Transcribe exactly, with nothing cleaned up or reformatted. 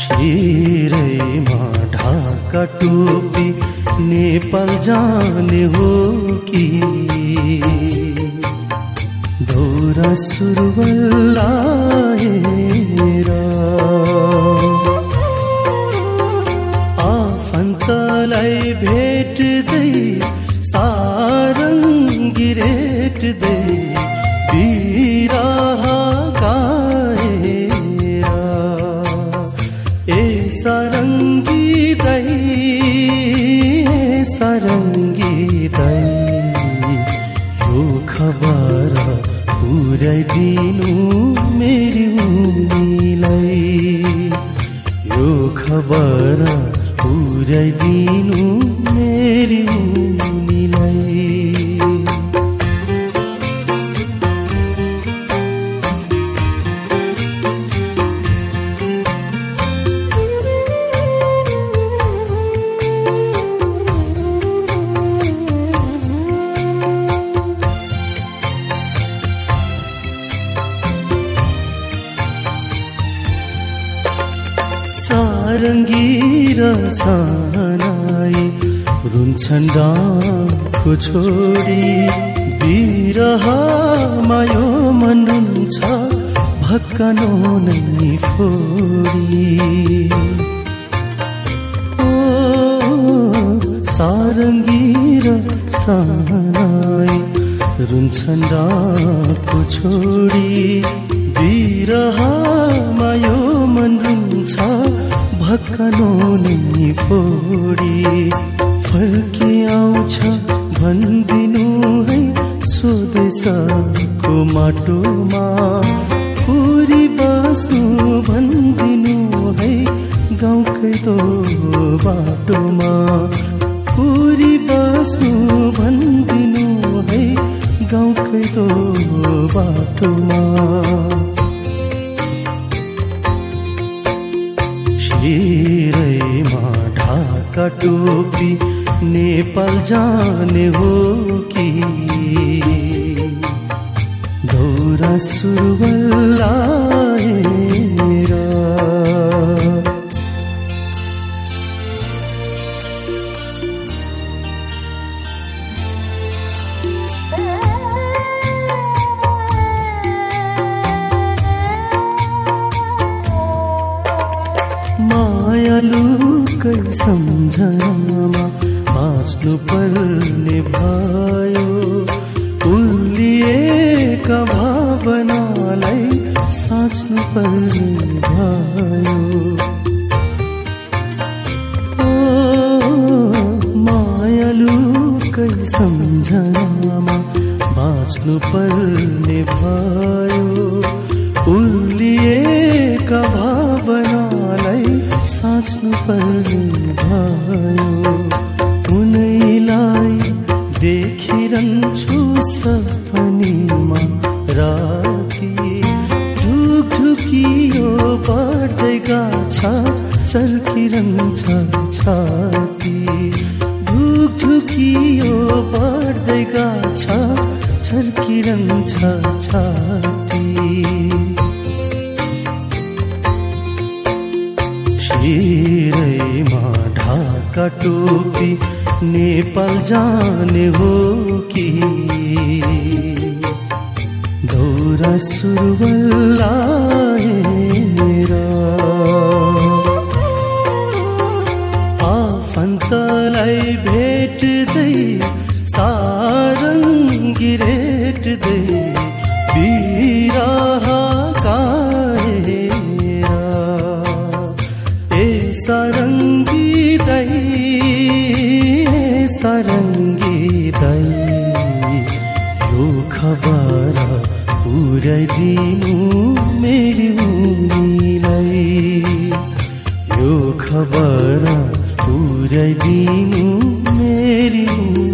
शिरैमा ढाका टोपी नेपाल जाने हो कि दौरा सुरुवाल लाएर आफन्तलाई भेट्दै सारङ्गी रेट्दै बिरह गाएर ए सारङ्गी दाइ सारङ्गी दाइ यो खबर पुर्याइदिनु मेरी उनीलाई यो खबर पुर्याइदिनु मेरी उनीलाई सारङ्गी र सानाई रुन्छन् डाको छोडी बिरहमा यो मन रुन्छ भक्कनो नै फोडी ओ सारङ्गी र सानाई रुन्छन् डाको छोडी बिरहमा यो मन रुन्छ भक्कनो नै फोडी फर्की आउँछ भन्दिनु है स्वदेशको माटोमा पुरी बस्नु भन्दिनु है गाउँकै दो बाटोमा पुरी बस्नु भन्दिनु है गाउँकै दो बाटोमा शिरैमा ढाका टोपी नेपाल जाने हो कि दौरा सुरुवाल लाएर मायालुकै सम्झनामा बाँच्नु पर्ने भयो उलिएका भावनालाई साच्नु पर्ने भयो ओ मायालुकै सम्झनामा बाँच्नु पर्ने भयो उलिएका भावनालाई साच्नु पर्ने भयो उनैलाई देखिरहन्छु सपनीमा राति ढुकढुकियो बढ्दै गाछ चर्किरहन्छ छाती ढुकढुकियो बढ्दै गाछ चर्किरहन्छ छाती शिरैमा ढाका टोपी नेपाल जाने हो कि दौरा सुरुवाल लाएर आफन्तलाई भेट्दै सारङ्गी रेट्दै बिरह गाएर ए सारङ्गी दाइ सारङ्गी दाइ यो खबर पुर्याइदिनु मेरी उनीलाई यो खबर पुर्याइदिनु मेरी